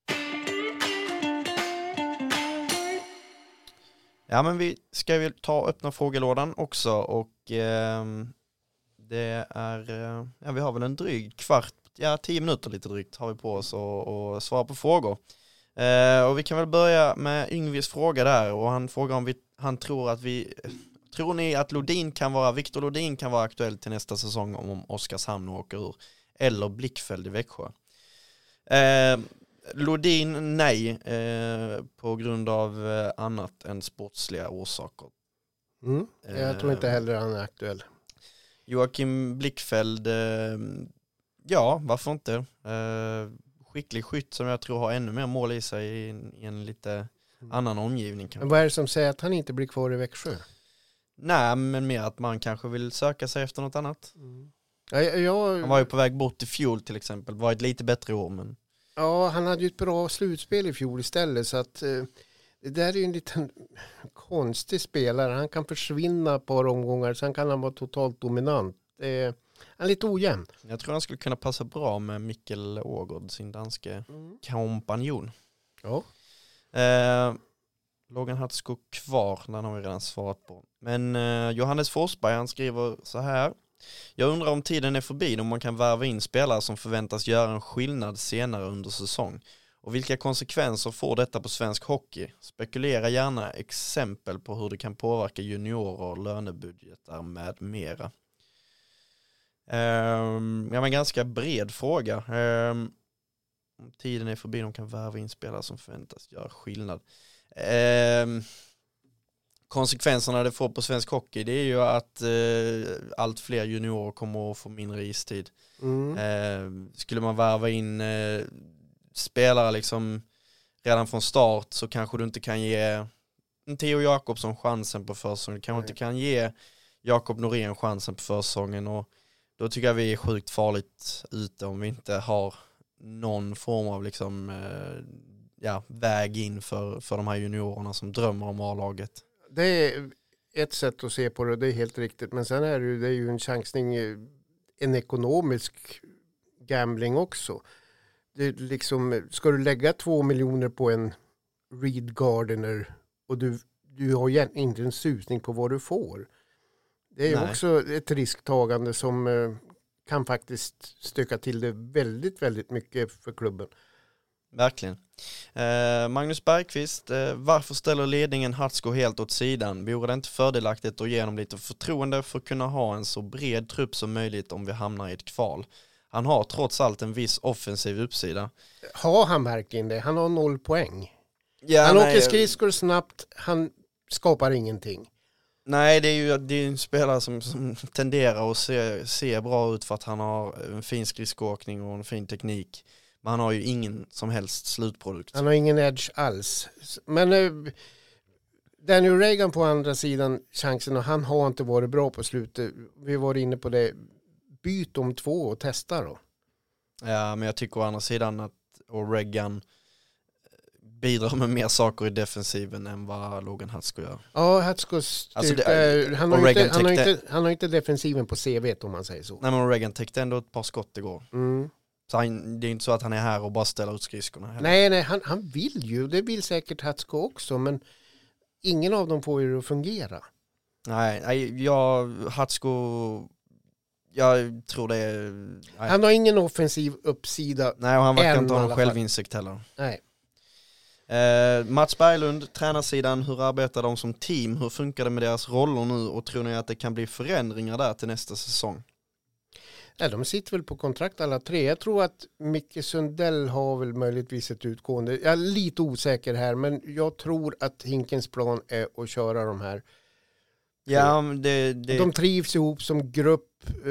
Ja, men vi ska väl ta och öppna frågelådan också och eh, det är, eh, ja vi har väl en dryg kvart, ja tio minuter lite drygt har vi på oss och, och svara på frågor. Eh, och vi kan väl börja med Yngvis fråga där och han frågar om vi, han tror att vi, tror ni att Lodin kan vara, Victor Lodin kan vara aktuell till nästa säsong om Oskarshamn åker ur eller Blickfeld i Växjö. Eh, Lodin nej, eh, på grund av eh, annat än sportsliga orsaker. Mm. Jag tror inte heller han är aktuell. Joakim Blickfeld, eh, ja, varför inte? Eh, skicklig skytt som jag tror har ännu mer mål i sig i en, i en lite mm. annan omgivning. Men vad är det som säger att han inte blir kvar i Växjö? Nej, men mer att man kanske vill söka sig efter något annat. Mm. Ja, jag, han var ju på väg bort i fjol till exempel, var ett lite bättre år. Men... Ja, han hade ju ett bra slutspel i fjol istället, så att eh, det där är ju en liten konstig spelare. Han kan försvinna ett par omgångar, sen kan han vara totalt dominant. Eh, han är lite ojämn. Jag tror han skulle kunna passa bra med Mikkel Ågård, sin danske mm. kompanjon. Ja. Eh, Logan Hatsko kvar, den har vi redan svarat på. Men eh, Johannes Forsberg, han skriver så här. Jag undrar om tiden är förbi om man kan värva in spelare som förväntas göra en skillnad senare under säsong. Och vilka konsekvenser får detta på svensk hockey? Spekulera gärna exempel på hur det kan påverka juniorer, lönebudgetar med mera. Um, ja, men ganska bred fråga. Um, om tiden är förbi de kan värva in spelare som förväntas göra skillnad. Um, konsekvenserna det får på svensk hockey, det är ju att uh, allt fler juniorer kommer att få mindre istid. Mm. Uh, skulle man värva in uh, spelare liksom redan från start, så kanske du inte kan ge Theo Jakobsson chansen på försäsongen. Du kanske inte kan ge Jakob Norén chansen på försäsongen, och då tycker jag vi är sjukt farligt ute om vi inte har någon form av liksom, eh, ja, väg in för, för de här juniorerna som drömmer om A-laget. Det är ett sätt att se på det, det är helt riktigt. Men sen är det ju, det är ju en chansning, en ekonomisk gambling också. Det är liksom, ska du lägga två miljoner på en Reed Gardiner och du, du har egentligen inte en susning på vad du får. Det är Nej. också ett risktagande som eh, kan faktiskt stöka till det väldigt, väldigt mycket för klubben. Verkligen. Eh, Magnus Bergqvist, eh, varför ställer ledningen Hatsko helt åt sidan? Vore det inte fördelaktigt att ge dem lite förtroende för att kunna ha en så bred trupp som möjligt om vi hamnar i ett kval? Han har trots allt en viss offensiv uppsida. Har han verkligen det? Han har noll poäng. Ja, han nej, åker skridskor snabbt, han skapar ingenting. Nej, det är ju det är en spelare som, som tenderar att se, se bra ut för att han har en fin skridskåkning och en fin teknik. Men han har ju ingen som helst slutprodukt. Han har ingen edge alls. Men eh, Daniel Reagan på andra sidan chansen, och han har inte varit bra på slutet. Vi var inne på det. Byt om två och testa då. Ja, men jag tycker å andra sidan att Reagan bidrar med mer saker i defensiven än vad Logan Hatsko gör. Ja, Hatskos styrka, alltså det, han, har inte, han, har inte, han har inte defensiven på C V om man säger så. Nej, men Reagan täckte ändå ett par skott igår. Mm. Så han, det är inte så att han är här och bara ställer ut skridskorna heller. Nej, nej, han, han vill ju. Det vill säkert Hatsko också, men ingen av dem får ju att fungera. Nej, nej jag, Hatsko, jag tror det är... Nej. Han har ingen offensiv uppsida. Nej, och han verkar inte ha någon självinsikt heller. Nej. Eh, Mats Berglund, tränarsidan, hur arbetar de som team? Hur funkar det med deras roller nu? Och tror ni att det kan bli förändringar där till nästa säsong? Ja, de sitter väl på kontrakt alla tre. Jag tror att Micke Sundell har väl möjligtvis ett utgående. Jag är lite osäker här, men jag tror att Hinkens plan är att köra de här. Ja, det, det... De trivs ihop som grupp.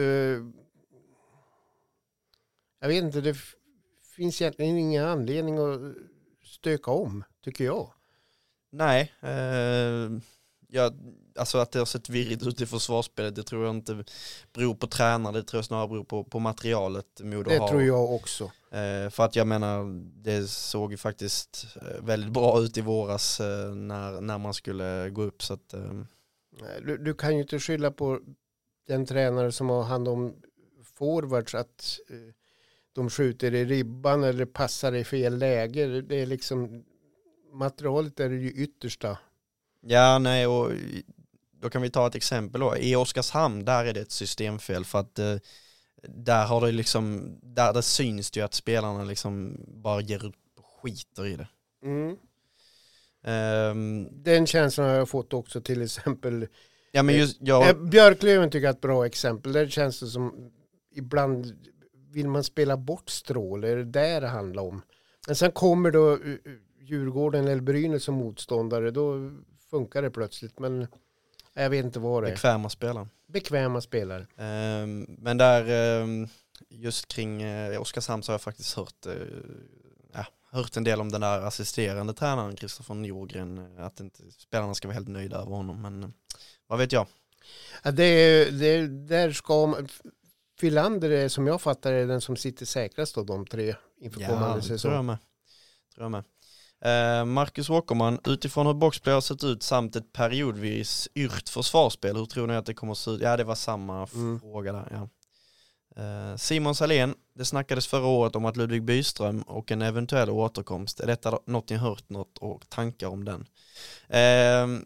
Jag vet inte, det finns egentligen ingen anledning att stöka om, tycker jag. Nej, eh, ja, alltså att det har sett virrigt ut i försvarsspelet, det tror jag inte beror på tränare, det tror jag snarare beror på, på materialet Modo det har. tror jag också. Eh, för att jag menar, det såg ju faktiskt väldigt bra ut i våras eh, när, när man skulle gå upp. Så att, eh. du, du kan ju inte skylla på den tränare som har hand om forwards att eh, de skjuter i ribban eller passar i fel läge. Det är liksom, materialet är ju yttersta. Ja, nej, och då kan vi ta ett exempel då. I Oskarshamn, där är det ett systemfel för att eh, där har det liksom, där det syns det ju att spelarna liksom bara ger upp och skiter i det. Mm. Um, Den känslan har jag fått också till exempel. Ja, men just, jag... Björklöven tycker jag är ett bra exempel. Där känns det som ibland vill man spela bort Stråle? Är det där det handlar om? Men sen kommer då Djurgården eller Brynäs som motståndare. Då funkar det plötsligt. Men jag vet inte vad det är. Bekväma spelare. Bekväma spelare. Um, men där um, just kring uh, Oskarshamn så har jag faktiskt hört, uh, ja, hört en del om den där assisterande tränaren Kristoffer Norgren. Uh, att inte spelarna ska vara helt nöjda över honom. Men uh, vad vet jag? Ja, det, det, där ska man... Filander är, som jag fattar, är den som sitter säkrast av de tre inför ja, kommande säsong. Tror jag med. Tror jag med. Uh, Marcus Åkerman, utifrån hur boxplay har sett ut samt ett periodvis yrt försvarsspel, hur tror ni att det kommer att se ut? Ja, det var samma mm. fråga där. Ja. Uh, Simon Salén, det snackades förra året om att Ludvig Byström och en eventuell återkomst. Är detta något ni hört något och tankar om den? Uh,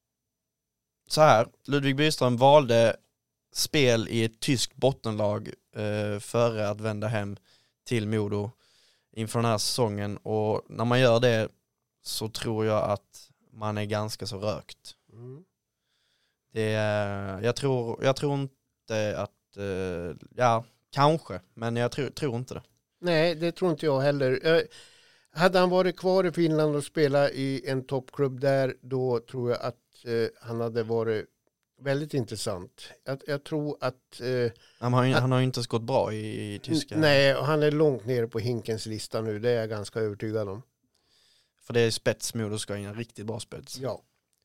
så här, Ludvig Byström valde spel i ett tyskt bottenlag uh, före att vända hem till Modo inför den här säsongen, och när man gör det så tror jag att man är ganska så rökt. Mm. Det är, jag tror jag tror inte att uh, ja, kanske, men jag tror, tror inte det. Nej, det tror inte jag heller. Uh, hade han varit kvar i Finland och spelat i en toppklubb där, då tror jag att uh, han hade varit väldigt intressant. Jag, jag tror att... Uh, han, har ju, att, han har ju inte gått bra i, i tyska. Nej, han är långt ner på Hinkens lista nu. Det är jag ganska övertygad om. För det är spetsmod och ska in en riktigt bra spets. Ja.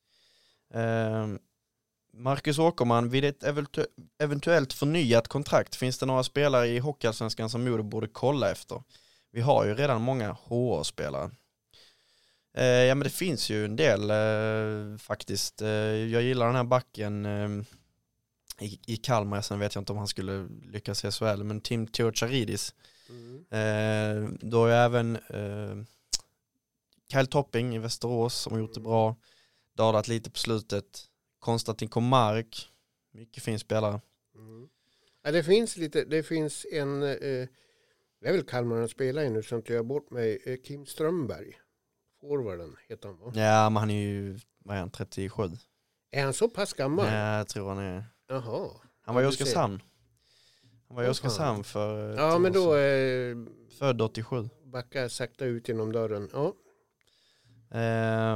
Uh, Marcus Åkerman, vid ett eventu- eventuellt förnyat kontrakt, finns det några spelare i Hockeyallsvenskan som Modo borde kolla efter? Vi har ju redan många H A-spelare. Eh, ja, men det finns ju en del eh, faktiskt. Eh, jag gillar den här backen eh, i, i Kalmar. Sen vet jag inte om han skulle lyckas i S H L, men Tim Teocharidis. Mm. Eh, då är även eh, Kyle Topping i Västerås som har gjort det bra. Dalat lite på slutet. Konstantin Komark, mycket fin spelare. Mm. Ja, det finns lite, det finns en, eh, det är väl Kalmar han spelar i nu så inte jag bort mig, eh, Kim Strömberg. Forwarden heter han, va? Ja, men han är ju, vad är han, trettiosju? Är han så pass gammal? Ja, jag tror han är. Jaha. Han var i Oskarshamn. Han var i Oskarshamn för... Ja, men då... Eh, född åttiosju. Backa sakta ut genom dörren, ja. Eh,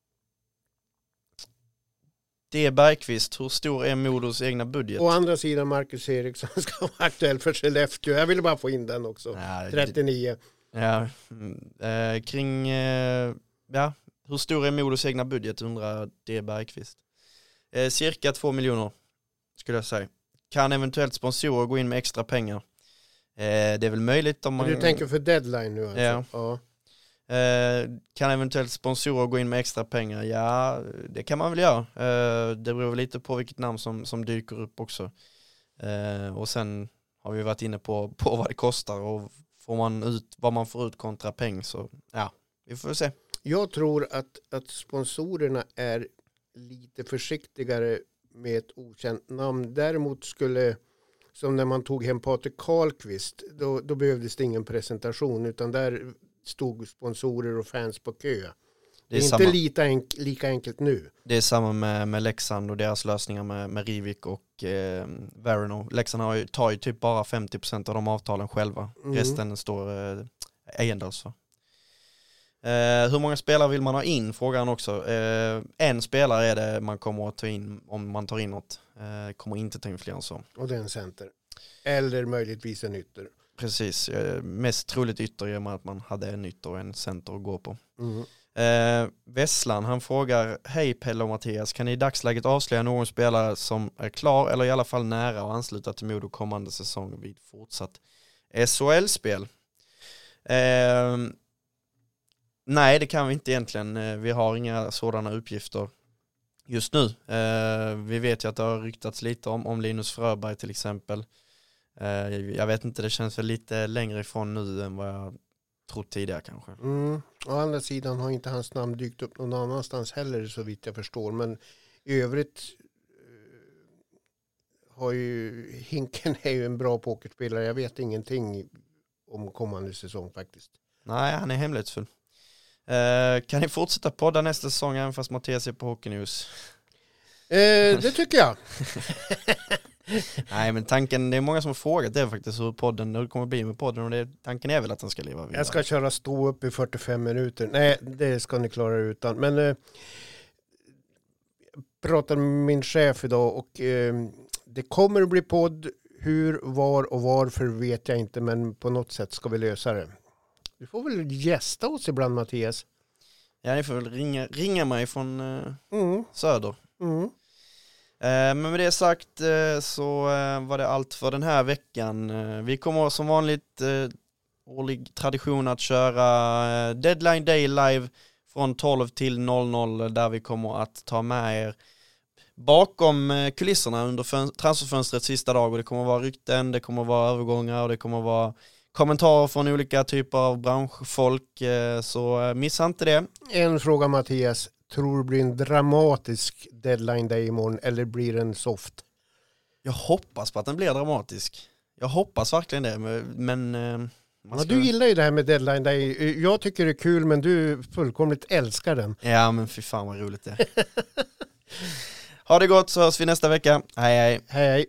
det är Bergqvist. Hur stor är Modos egna budget? Å andra sidan Marcus Eriksson ska vara aktuell för Skellefteå. Jag ville bara få in den också. Ja, trettionio. Ja, eh, kring eh, ja, hur stor är Modos egna budget undrar det Bergqvist. Eh, cirka två miljoner skulle jag säga. Kan eventuellt sponsorer gå in med extra pengar? Eh, det är väl möjligt om man... Du tänker för deadline nu alltså? Ja. Ja. Eh, kan eventuellt sponsorer gå in med extra pengar? Ja, det kan man väl göra. Eh, det beror lite på vilket namn som, som dyker upp också. Eh, och sen har vi varit inne på, på vad det kostar och får man ut, vad man får ut kontra peng, så ja, vi får se. Jag tror att, att sponsorerna är lite försiktigare med ett okänt namn. Däremot skulle, som när man tog hem Patrik Karlqvist, då, då behövdes det ingen presentation, utan där stod sponsorer och fans på kö. Det är, det är inte lika, enk, lika enkelt nu. Det är samma med, med Leksand och deras lösningar med, med Rivik och eh, Verino. Leksand har ju, tar ju typ bara femtio procent av de avtalen själva. Mm. Resten står eh, Ejendals för. Eh, hur många spelare vill man ha in? Frågar han också. Eh, en spelare är det man kommer att ta in om man tar in något. Eh, kommer inte ta in fler än så. Och det är en center. Eller möjligtvis en ytter. Precis. Eh, mest troligt ytter är att man hade en ytter och en center att gå på. Mm. Eh, Vesslan, han frågar: hej Pelle och Mattias, kan ni i dagsläget avslöja någon spelare som är klar eller i alla fall nära att ansluta till Modo kommande säsong vid fortsatt S H L-spel? Eh, nej, det kan vi inte egentligen. Vi har inga sådana uppgifter just nu. Eh, vi vet ju att det har ryktats lite om, om Linus Fröberg till exempel. Eh, jag vet inte, det känns väl lite längre ifrån nu än vad jag trott tidigare kanske. Mm. Å andra sidan har inte hans namn dykt upp någon annanstans heller så vitt jag förstår. Men i övrigt har ju Hinken är ju en bra pokerspelare. Jag vet ingenting om kommande säsong faktiskt. Nej, han är hemlighetsfull. Uh, kan ni fortsätta podda nästa säsong även fast Mattias är på Hockey News? Uh, det tycker jag. Nej, men tanken, det är många som har frågat det faktiskt hur podden, hur det kommer bli med podden, och det, tanken är väl att den ska leva vidare. Jag ska köra stå upp i fyrtiofem minuter. Nej, det ska ni klara utan. Men eh, jag pratade med min chef idag och eh, det kommer att bli podd. Hur, var och varför vet jag inte, men på något sätt ska vi lösa det. Du får väl gästa oss ibland, Mattias. Ja, ni får väl ringa, ringa mig från eh, Mm. söder. Mm. Eh, men med det sagt eh, så eh, var det allt för den här veckan. Eh, vi kommer som vanligt eh, årlig tradition att köra eh, Deadline Day live från tolv till noll noll, där vi kommer att ta med er bakom eh, kulisserna under fön- transferfönstrets sista dag, och det kommer vara rykten, det kommer vara övergångar och det kommer vara kommentarer från olika typer av branschfolk, eh, så eh, missa inte det. En fråga, Mattias. Tror det blir en dramatisk deadline day imorgon eller blir den soft? Jag hoppas på att den blir dramatisk. Jag hoppas verkligen det, men... men eh, man Ja, ska... du gillar ju det här med deadline day. Jag tycker det är kul, men du fullkomligt älskar den. Ja, men fy fan vad roligt det är. Ha det gott, så hörs vi nästa vecka. Hej hej. Hej, hej.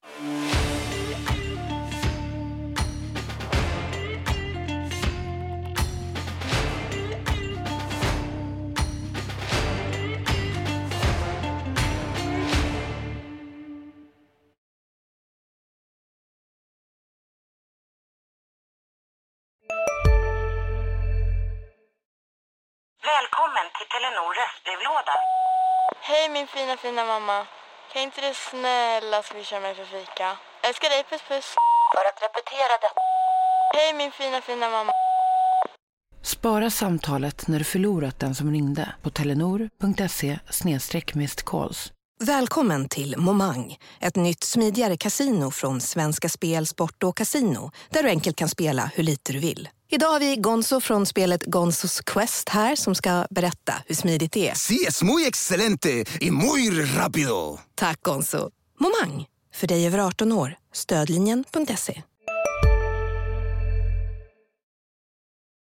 Välkommen till Telenor röstbrevlåda. Hej min fina fina mamma. Kan inte du snälla swisha mig för fika? Älskar dig, puss puss. För att repetera det. Hej min fina fina mamma. Spara samtalet när du förlorat den som ringde på telenor.se snedstreck missed calls. Välkommen till Momang, ett nytt smidigare kasino från Svenska Spel, Sport och Casino, där du enkelt kan spela hur lite du vill. Idag har vi Gonzo från spelet Gonzos Quest här som ska berätta hur smidigt det är. Sí, es muy excelente y muy rápido. Tack Gonzo. Momang, för dig över arton år. Stödlinjen punkt se.